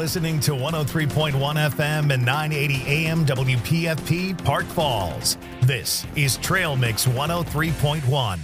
listening to 103.1 FM and 980 AM WPFP Park Falls. This is Trail Mix 103.1.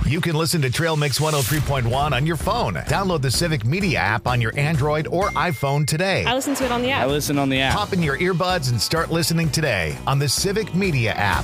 You can listen to Trail Mix 103.1 on your phone. Download the Civic Media app on your Android or iPhone today. I listen to it on the app. I listen on the app. Pop in your earbuds and start listening today on the Civic Media app.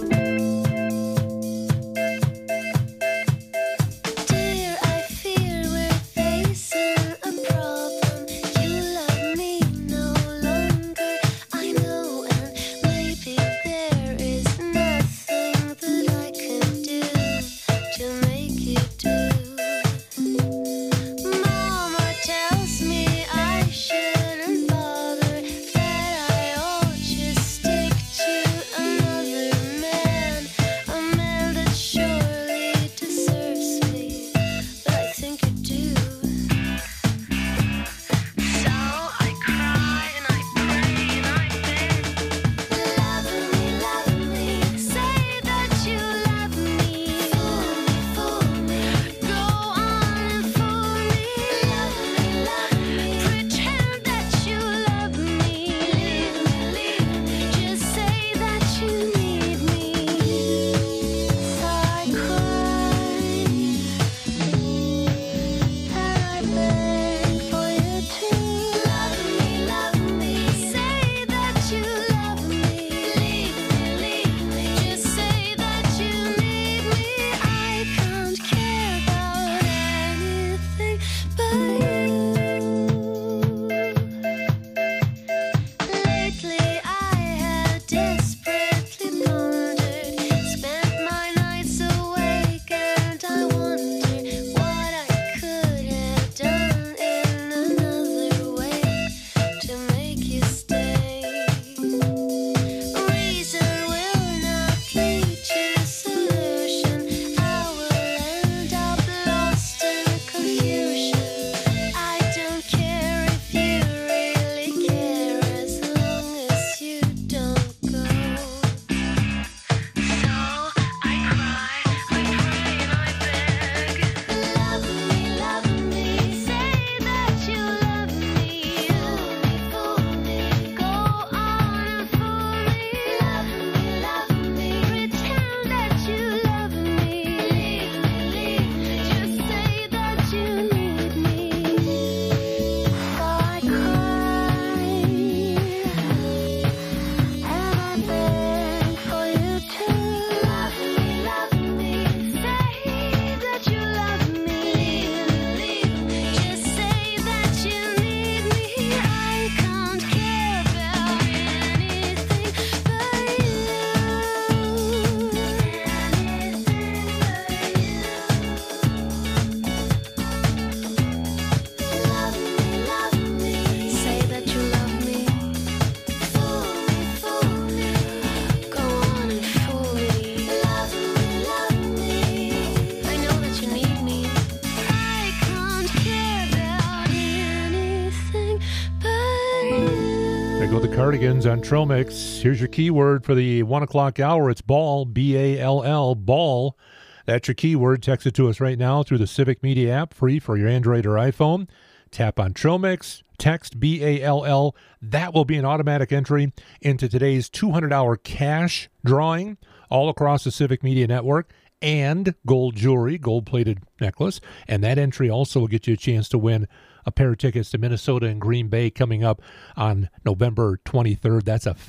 Cardigans on Trail Mix. Here's your keyword for the 1 o'clock hour. It's ball, B-A-L-L, ball. That's your keyword. Text it to us right now through the Civic Media app, free for your Android or iPhone. Tap on Trail Mix, text B-A-L-L. That will be an automatic entry into today's $200 cash drawing all across the Civic Media network, and gold jewelry, gold-plated necklace. And that entry also will get you a chance to win a pair of tickets to Minnesota and Green Bay coming up on November 23rd. That's a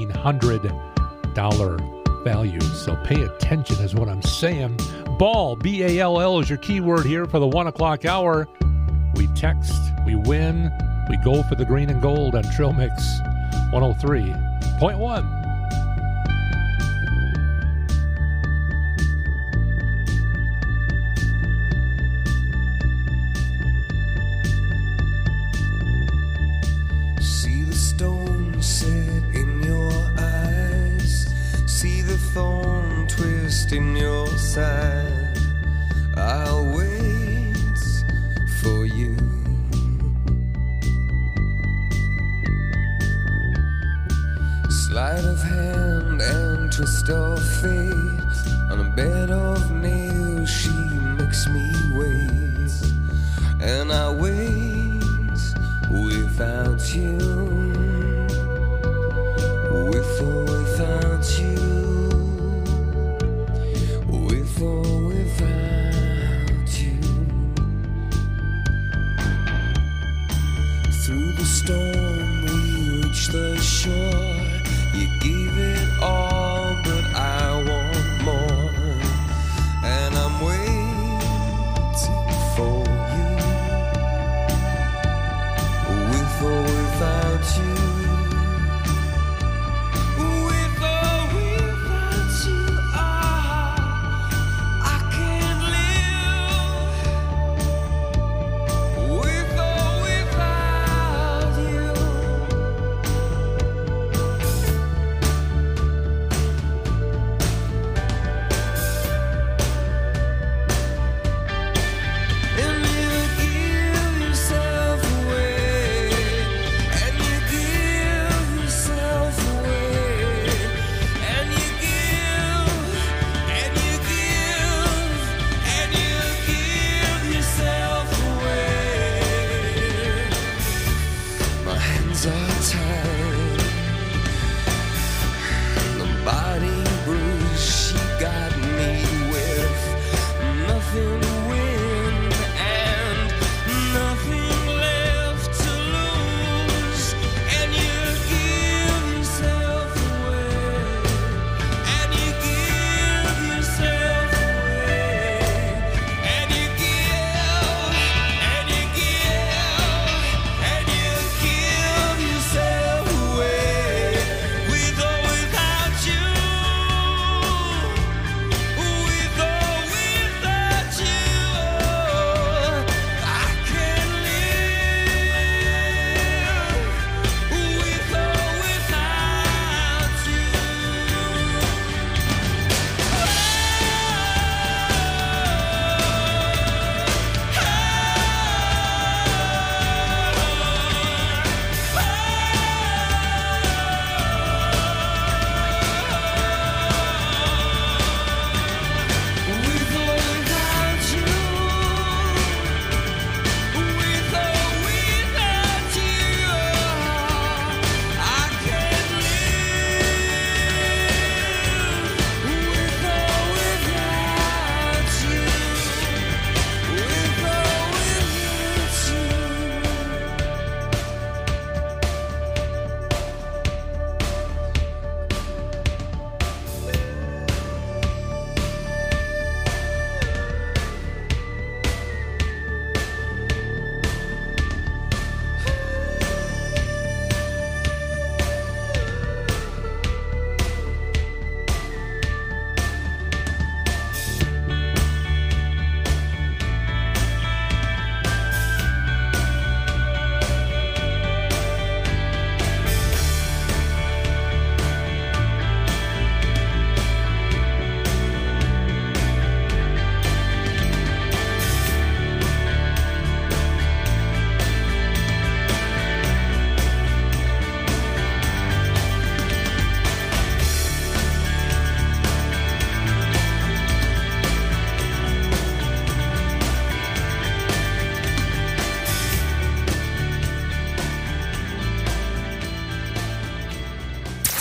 $1,500 value. So pay attention is what I'm saying. Ball, B-A-L-L, is your keyword here for the 1 o'clock hour. We text, we win, we go for the green and gold on Trail Mix 103.1. Thorn twist in your side. I'll wait for you. Sleight of hand and twist of fate. On a bed of nails she makes me wait. And I wait without you. With or without you. With or without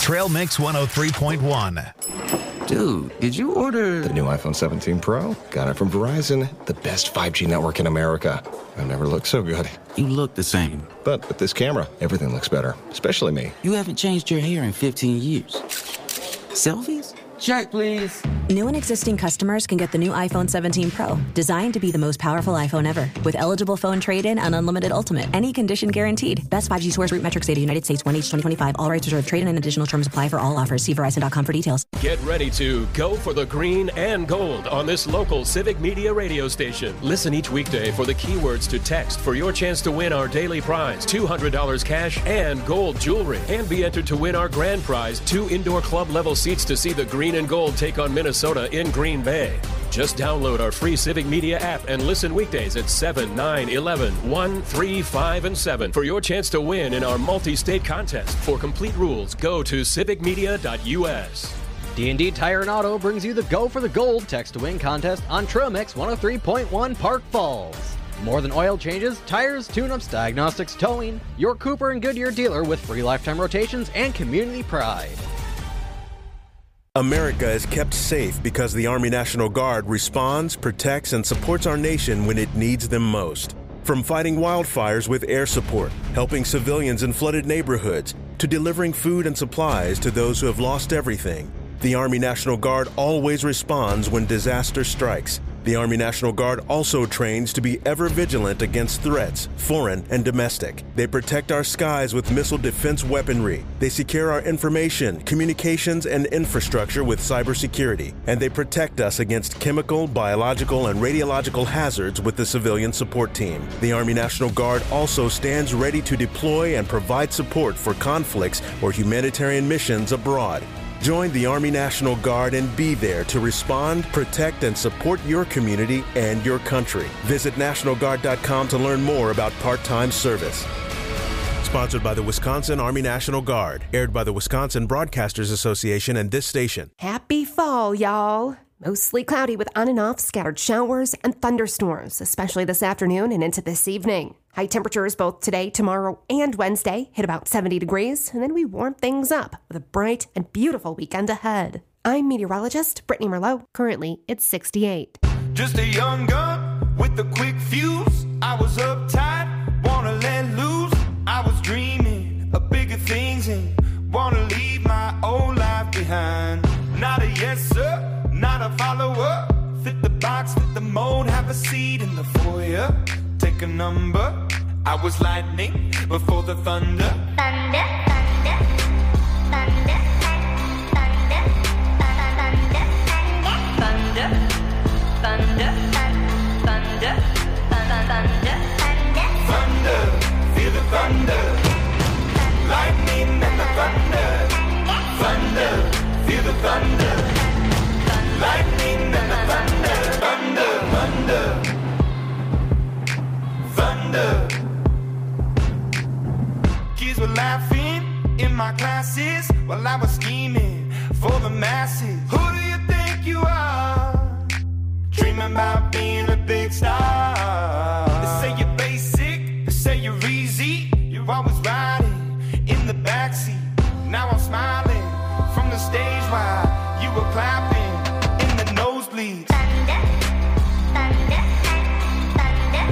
Trail Mix 103.1. Dude, did you order the new iPhone 17 Pro? Got it from Verizon, the best 5G network in America. I've never looked so good. You look the same. But with this camera, everything looks better, especially me. You haven't changed your hair in 15 years. Selfies? Check, please. New and existing customers can get the new iPhone 17 Pro, designed to be the most powerful iPhone ever. With eligible phone trade-in and unlimited ultimate. Any condition guaranteed. Best 5G source root metrics data, United States, 1H 2025. All rights reserved. Trade-in and additional terms apply for all offers. See Verizon.com for details. Get ready to go for the green and gold on this local Civic Media radio station. Listen each weekday for the keywords to text for your chance to win our daily prize, $200 cash and gold jewelry. And be entered to win our grand prize, 2 indoor club level seats to see the green and gold take on Minnesota in Green Bay. Just download our free Civic Media app and listen weekdays at 7, 9, 11, 1, 3, 5, and 7 for your chance to win in our multi-state contest. For complete rules, go to civicmedia.us. D&D Tire and Auto brings you the Go for the Gold Text to Win contest on Trail Mix 103.1 Park Falls. More than oil changes, tires, tune-ups, diagnostics, towing, your Cooper and Goodyear dealer with free lifetime rotations and community pride. America is kept safe because the Army National Guard responds, protects, and supports our nation when it needs them most. From fighting wildfires with air support, helping civilians in flooded neighborhoods, to delivering food and supplies to those who have lost everything, the Army National Guard always responds when disaster strikes. The Army National Guard also trains to be ever vigilant against threats, foreign and domestic. They protect our skies with missile defense weaponry. They secure our information, communications, and infrastructure with cybersecurity. And they protect us against chemical, biological, and radiological hazards with the civilian support team. The Army National Guard also stands ready to deploy and provide support for conflicts or humanitarian missions abroad. Join the Army National Guard and be there to respond, protect, and support your community and your country. Visit NationalGuard.com to learn more about part-time service. Sponsored by the Wisconsin Army National Guard. Aired by the Wisconsin Broadcasters Association and this station. Happy fall, y'all. Mostly cloudy with on and off scattered showers and thunderstorms, especially this afternoon and into this evening. High temperatures both today, tomorrow, and Wednesday hit about 70 degrees, and then we warm things up with a bright and beautiful weekend ahead. I'm meteorologist Brittany Merlot. Currently, it's 68. Just a young gun with a quick fuse. I was uptight, wanna let loose. I was dreaming of bigger things and wanna leave my old life behind. Not a yes, sir, not a follower. Fit the box, fit the mold, have a seat in the foyer. Take a number. I was lightning before the thunder. Thunder, thunder, thunder, thunder, thunder, thunder, thunder, thunder, thunder, thunder, feel the thunder. Lightning and the thunder. Thunder, feel the thunder. Lightning and the thunder. Thunder, thunder. Thunder. Kids were laughing in my classes while I was scheming for the masses. Who do you think you are? Dreaming about being a big star. They say you're basic, they say you're easy. You're always riding in the backseat. Now I'm smiling from the stage while you were clapping in the nosebleeds. thunder, thunder, thunder,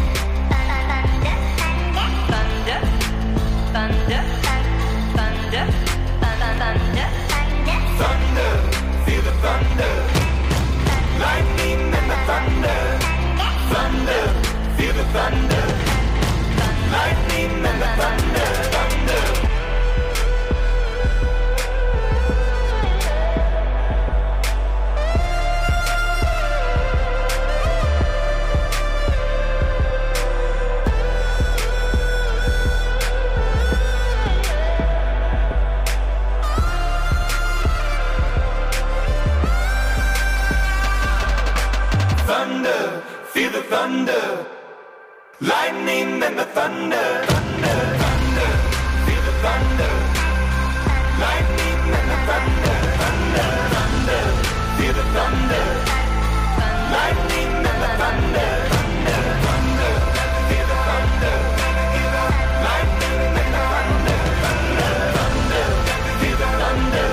thunder, thunder, thunder, thunder, feel the thunder. Lightning and the thunder. Thunder, feel the thunder. Lightning and the thunder. Thunder. Thunder, feel the thunder. Lightning and the thunder. Thunder, thunder, feel the thunder. Lightning and the thunder. Thunder, thunder, feel the thunder. Lightning and the thunder. Thunder, thunder, feel the thunder. Lightning and the thunder. Thunder, thunder, feel the thunder.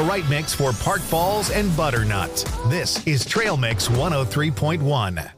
right mix for Park Falls and Butternut. This is Trail Mix 103.1.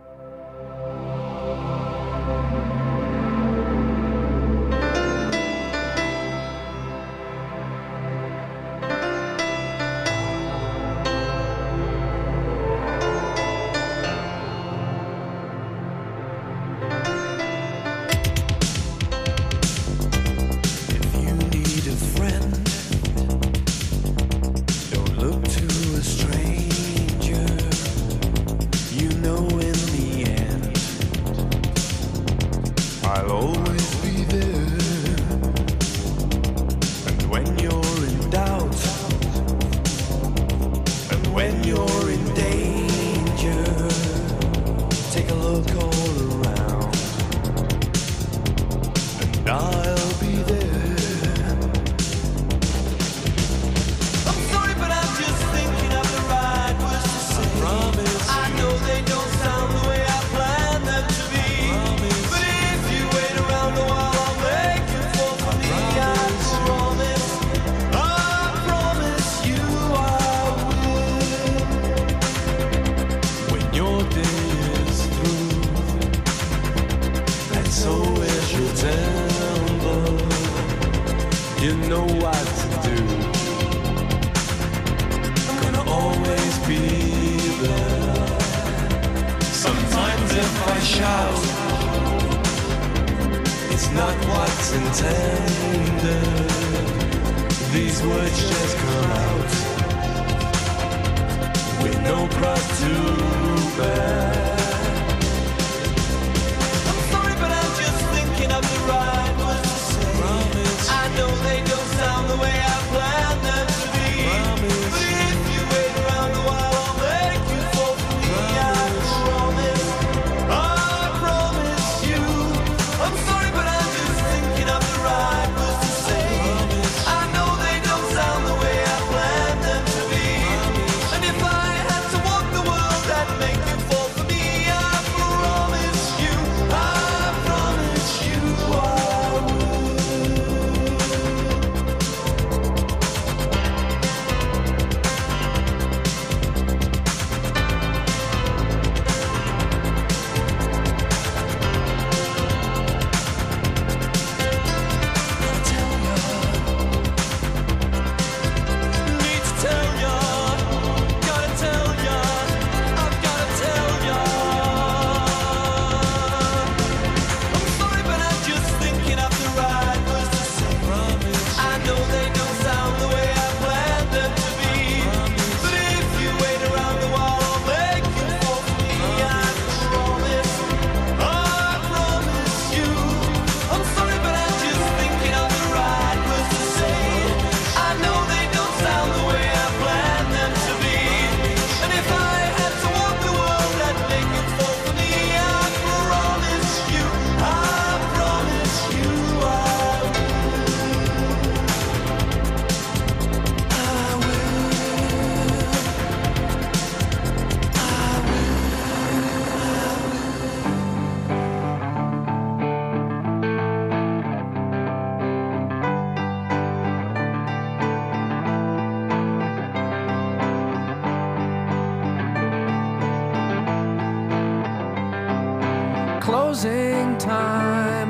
Closing time.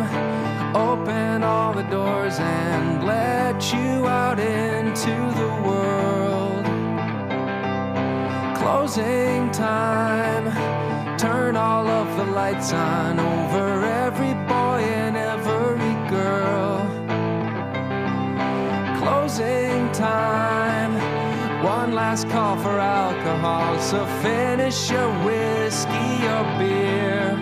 Open all the doors and let you out into the world. Closing time. Turn all of the lights on over every boy and every girl. Closing time. One last call for alcohol, so finish your whiskey or beer.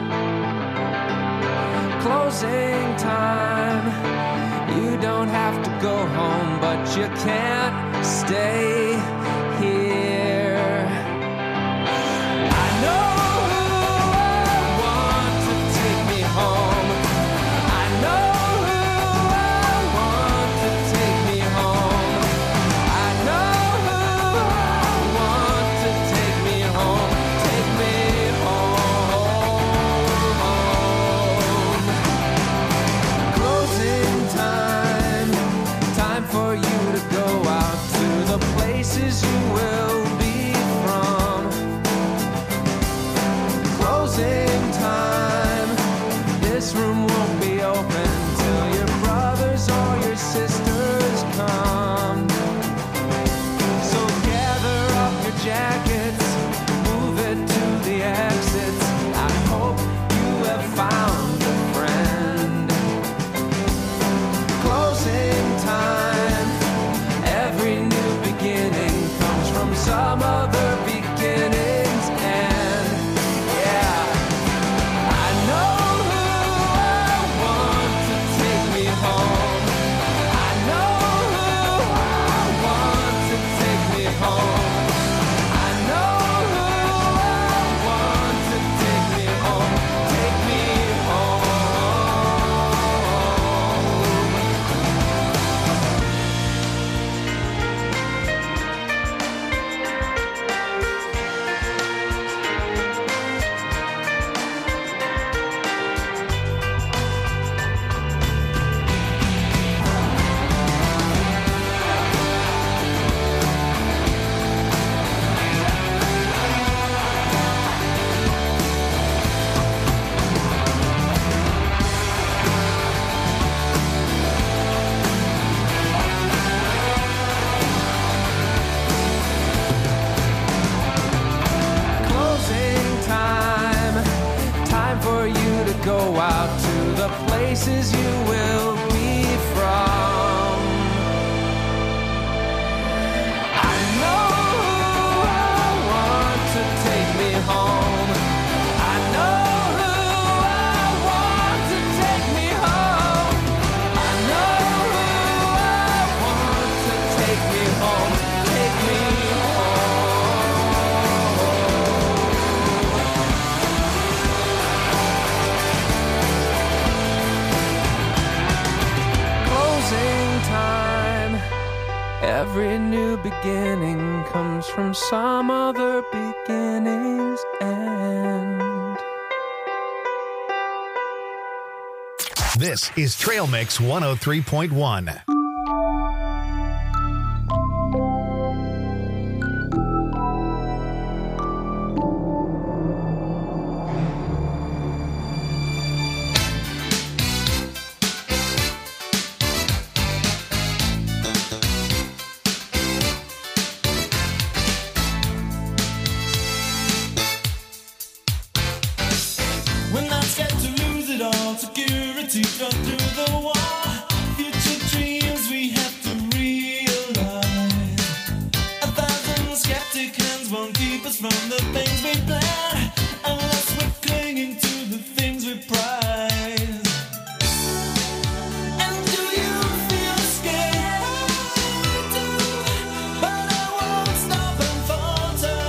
Closing time. You don't have to go home, but you can't stay here. I know who I want to take me home. I know who I want to take me home. I know who I want to take me home. Take me home. Closing time. Time for you to go out to the place Closing time. This room won't be open till your brothers or your sisters come. So gather up your jackets, move it to the exits. I hope you have found a friend. Closing time. Every new beginning comes from some other beginning's end. Yeah, I know who I want to take me home. I know who I want to take me home. I know who I want to take me home. Take me home. Closing time. Time for you to go out to the places you will be from. I know who I want to take me home. I know who I want to take me home. I know who I want to take me home. Take me home. Closing time. Every new beginning comes from some other beginning's end. This is Trail Mix 103.1. We're not scared to lose it all. Security cut through the wall. Future dreams we have to realize. 1,000 skeptic hands won't keep us from the things we plan, unless we're clinging to the things we prize. And do you feel scared? But I won't stop and falter.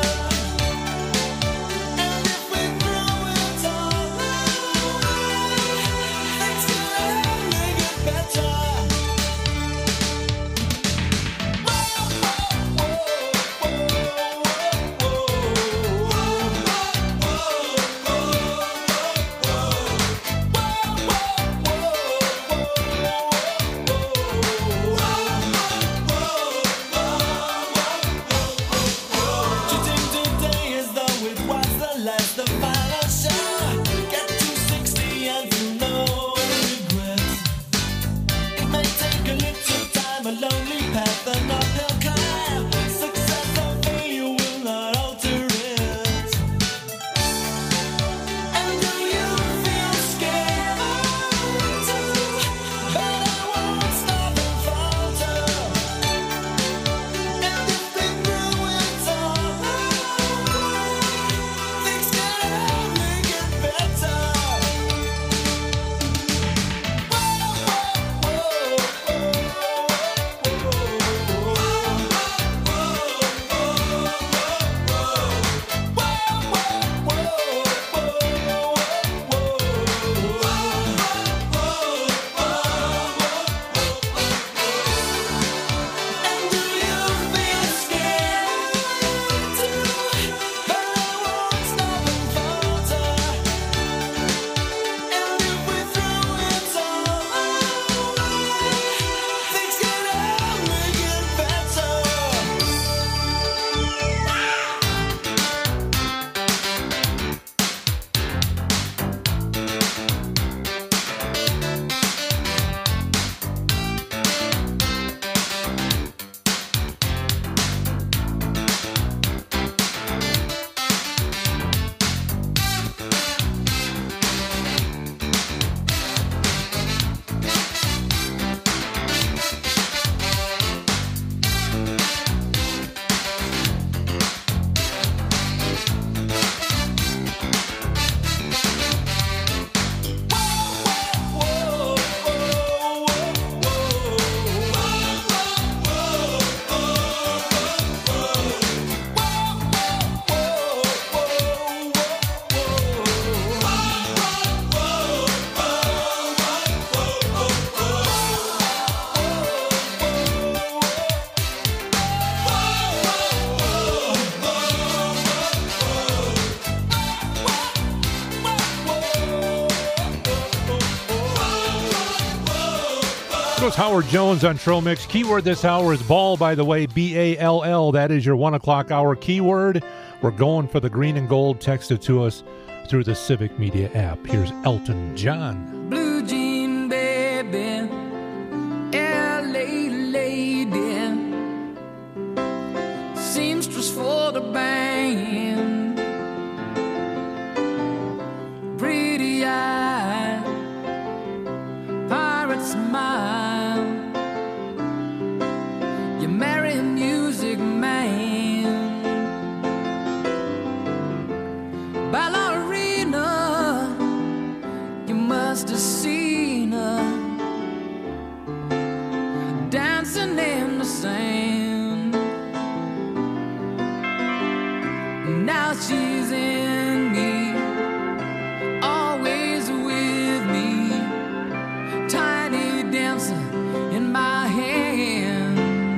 And if we throw it all away, things will only get better. Whoa, whoa, whoa, whoa, whoa. was Howard Jones on Trail Mix. Keyword this hour is ball, by the way, B-A-L-L. That is your 1 o'clock hour keyword. We're going for the green and gold. Text it to us through the Civic Media app. Here's Elton John. Blue jean baby, L.A. lady, seamstress for the band, pretty eye, pirate smile, you marry a music man, ballerina, you must have seen her dancing in the sand. Now she's in me, always with me, tiny dancer in my hand.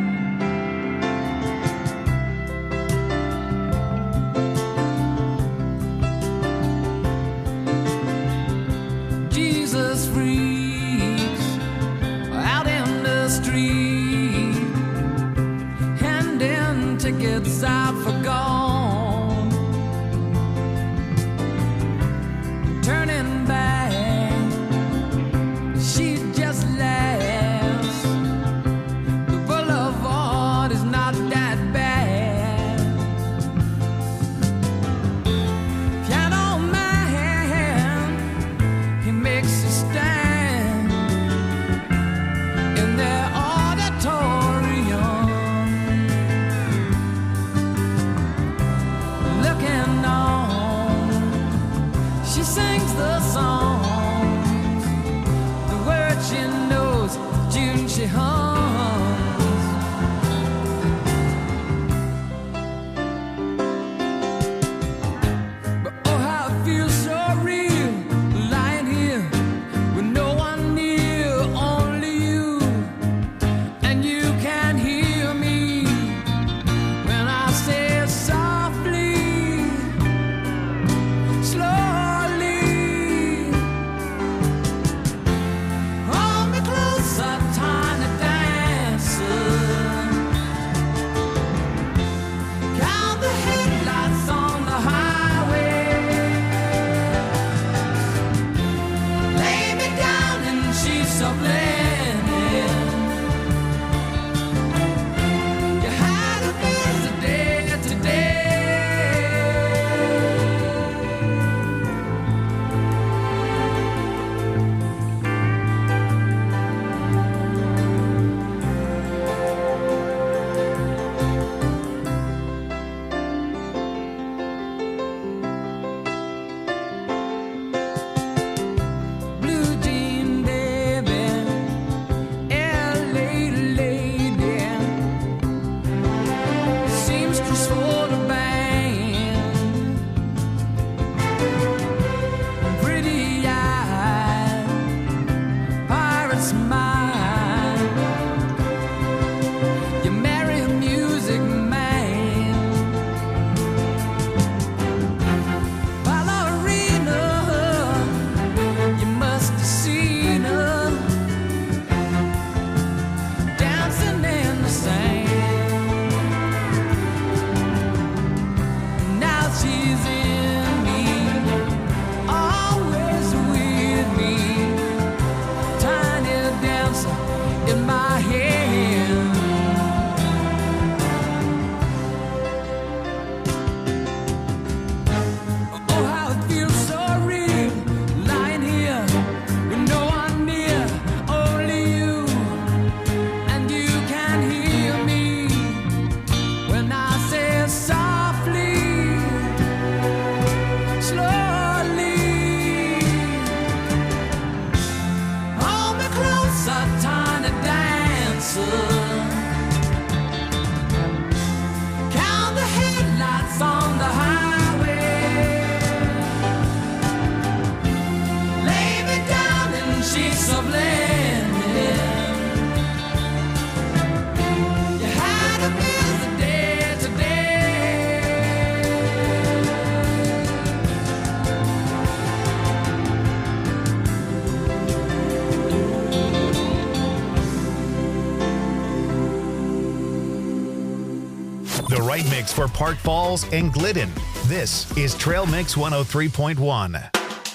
Jesus freaks out in the street, handing tickets out for gone, turning back, she just laughs. The boulevard is not that bad. Piano man, he makes a stand in their auditorium, looking on. She sings the songs, the words she knows, June she hums. But oh, how it feels so real, lying here with no one near, only you, and you can hear me when I say softly, slowly, hold me closer, tiny dancer, count the headlights on the highway, lay me down in sheets of linen, you had a busy day today. Blue jean baby, L.A. lady, seamstress for the band, pretty eye, pirate smile, you marry a music man, ballerina, you must have seen her dancing in the sand. Now she's in me, always with me, tiny dancer in my hand. Oh, how it feels so real, lying here with no one near, only you, and you can hear me when I say softly, slowly, hold me closer, tiny dancer, count the headlights on the highway, lay me down in sheets of linen, you had a busy day today. right mix for Park Falls and Glidden. This is Trail Mix 103.1.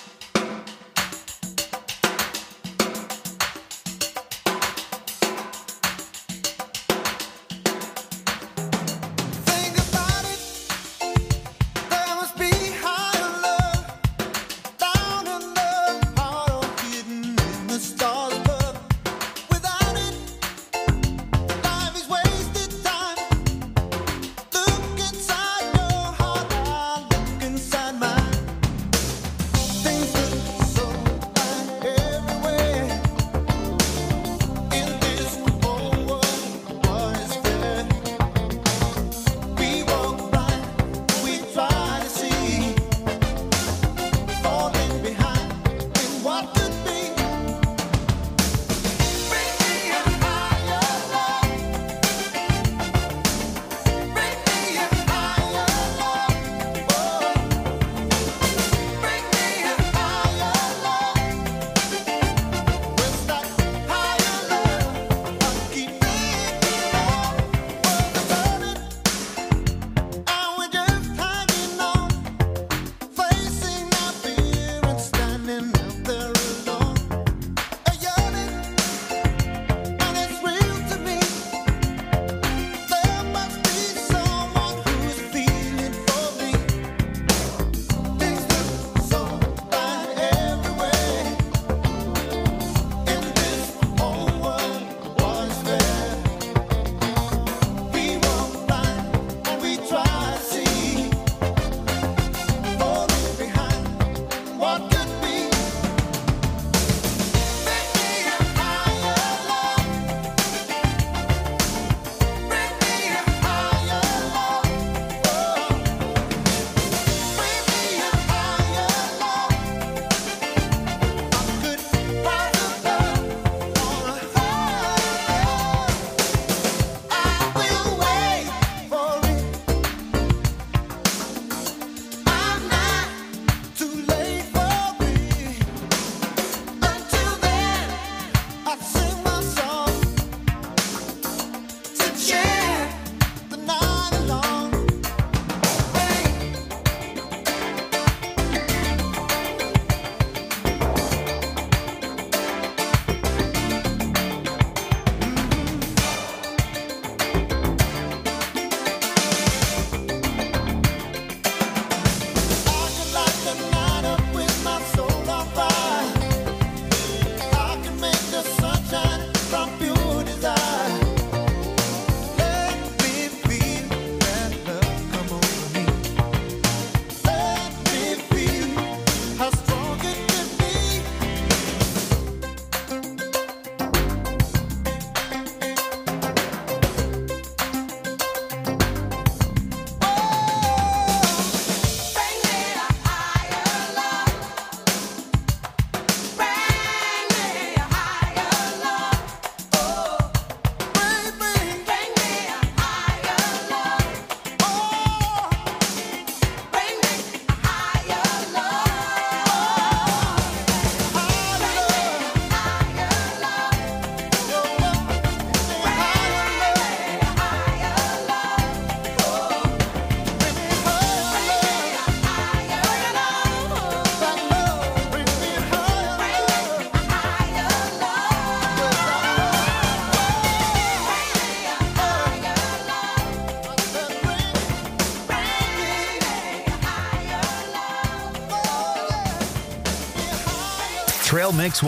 Trail Mix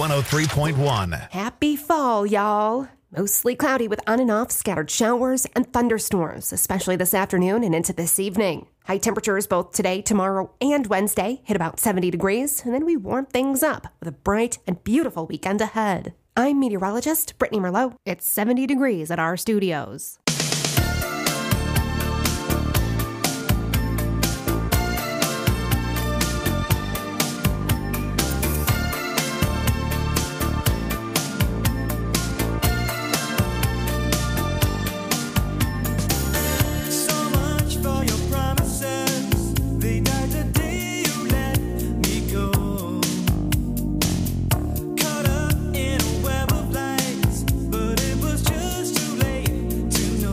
103.1. Happy fall, y'all. Mostly cloudy with on and off scattered showers and thunderstorms, especially this afternoon and into this evening. High temperatures both today, tomorrow, and Wednesday hit about 70 degrees, and then we warm things up with a bright and beautiful weekend ahead. I'm meteorologist Brittany Merlot. It's 70 degrees at our studios. Caught up in a web of lights, but it was just too late to know.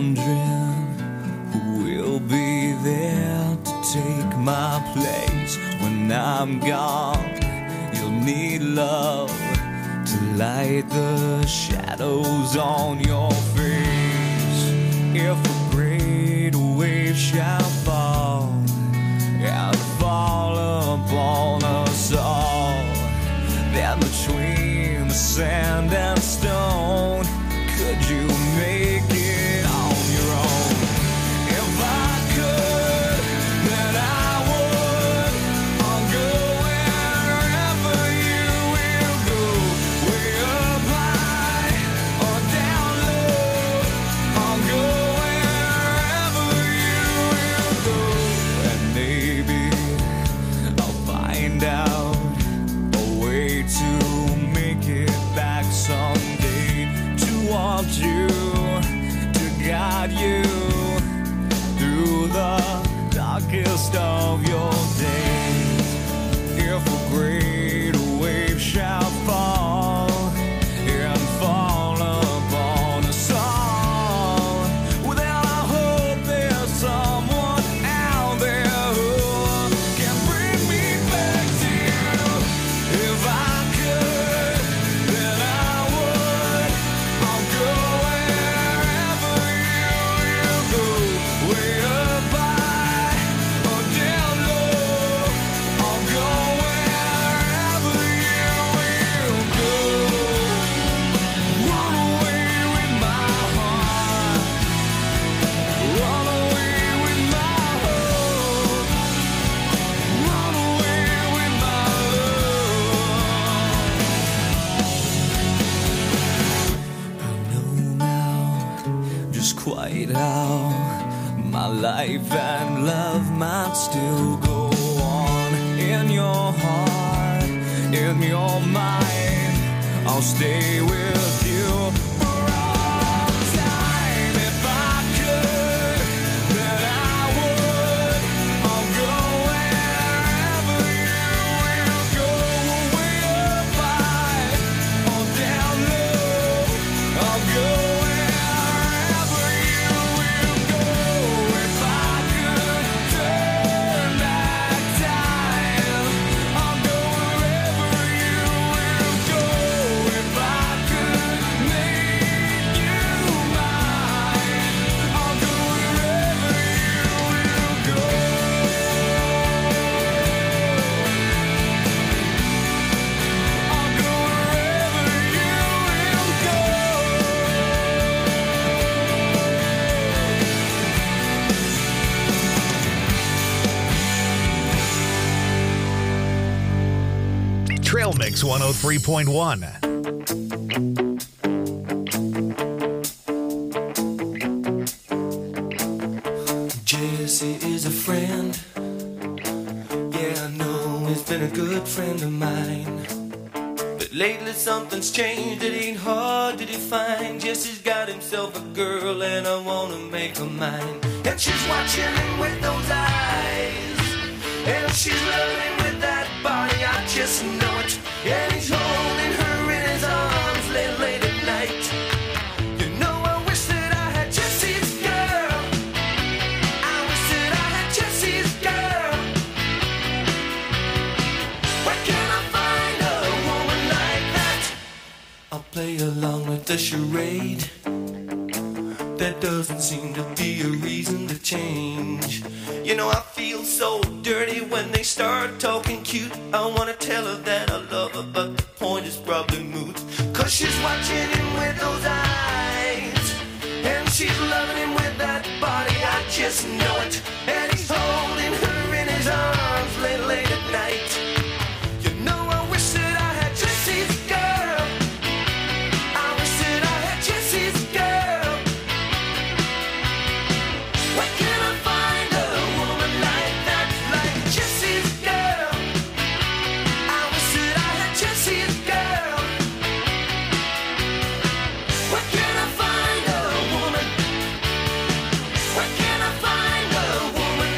wondering who will be there to take my place when I'm gone. You'll need love to light the shadows on your face. If a great wave shall fall and fall upon us all, then between the sand and stone, could you make it on your own? If I could, then I would. I'll go wherever you will go, way up high or down low. I'll go wherever you will go, and maybe I'll find out a way to make it back someday, to want you, to guide you through the darkest of your days. If a great wave shall fall and fall upon us all, well, then I hope there's someone out there who can bring me back to you. If I could, then I would. I'll go wherever you go, way up high or down low. I'll go wherever you will go. Run away with my heart, run away with my hope, run away with my love. I know now just quite how my life and love might still go on. In your heart, in your mind, I'll stay with you for all time. If I could, then I would. I'll go wherever you will go, way up high or down low. I'll go wherever you will go. If I could turn back time, I'll go wherever you will go. If I could make you mine, I'll go wherever you will go. I'll go wherever you will go. Trail Mix 103.1. Jesse is a friend. Yeah, I know he's been a good friend of mine. But lately something's changed, it ain't hard to define. Jesse's got himself a girl and I wanna make her mine. And she's watching him with those eyes, and she's loving him with that body, I just know it. And he's holding her in his arms late at night. You know, I wish that I had Jesse's girl. I wish that I had Jesse's girl. Where can I find a woman like that? I'll play along with the charade. There doesn't seem to be a reason to change. You know, I feel so dirty when they start talking cute. I wanna tell her that I love her, but the point is probably moot. 'Cause she's watching him with those eyes, and she's loving him with that body, I just know it. And he's holding her in his arms late at night. You know, I wish that I had Jesse's girl. I wish that I had Jesse's girl. Where can I find a woman like that, like Jesse's girl? I wish that I had Jesse's girl. Where can I find a woman? Where can I find a woman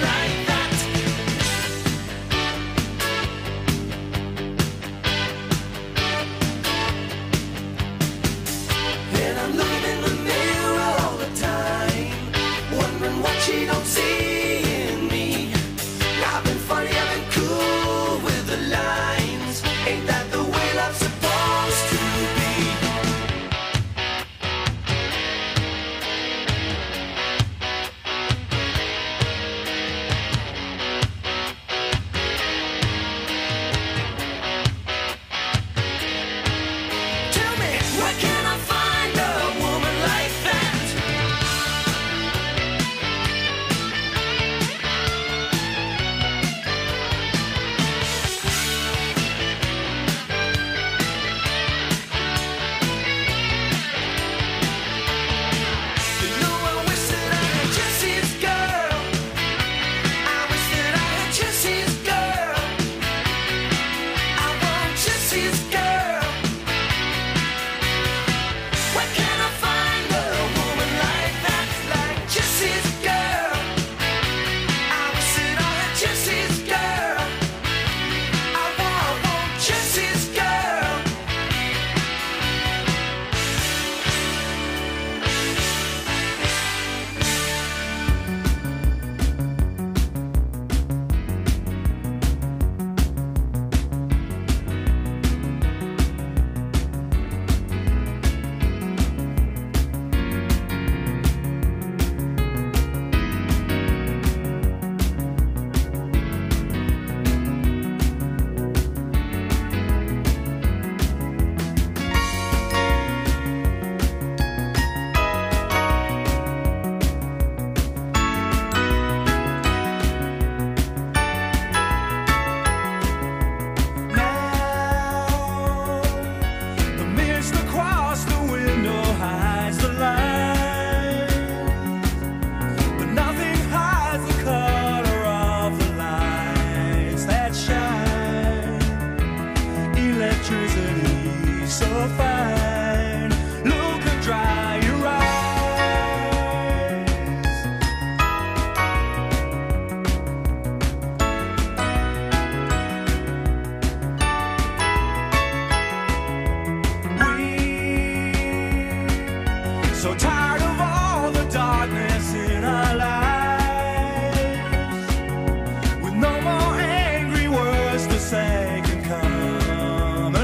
So tired of all the darkness in our lives, with no more angry words to say can come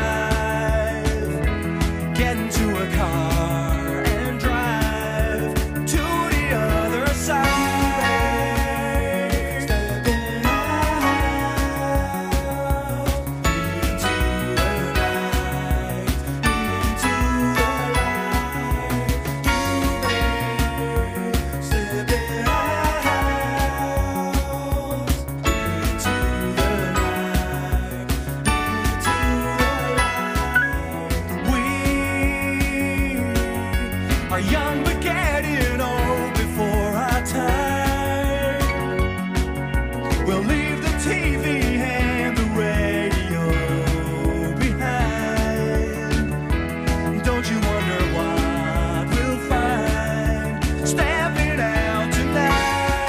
alive. Get into a car and drive to the other side. Stepping are young but getting old before our time. We'll leave the TV and the radio behind. Don't you wonder what we'll find stepping out tonight?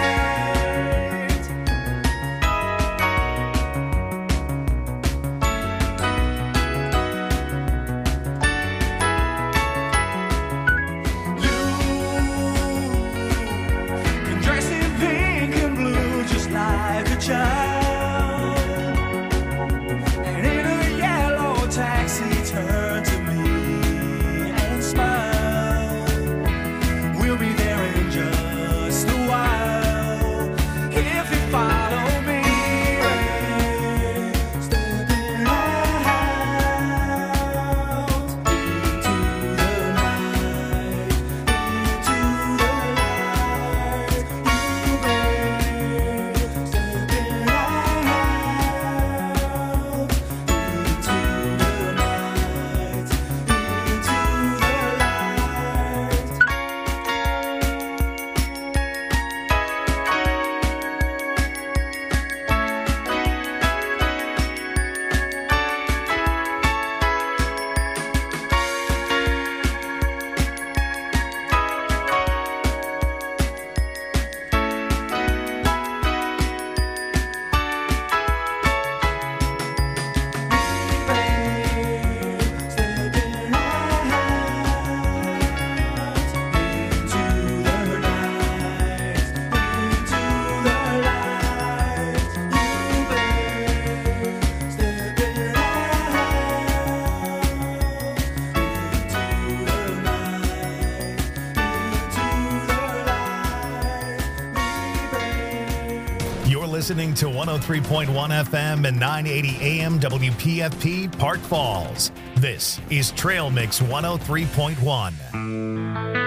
Can dress in pink and blue just like a child, and in a yellow taxi turn to me and smile. We'll be there in just a while if you follow me. Stepping out into the night, into the light. Stepping out into the night, into the light. You're listening to 103.1 FM and 980 AM WPFP Park Falls. This is Trail Mix 103.1.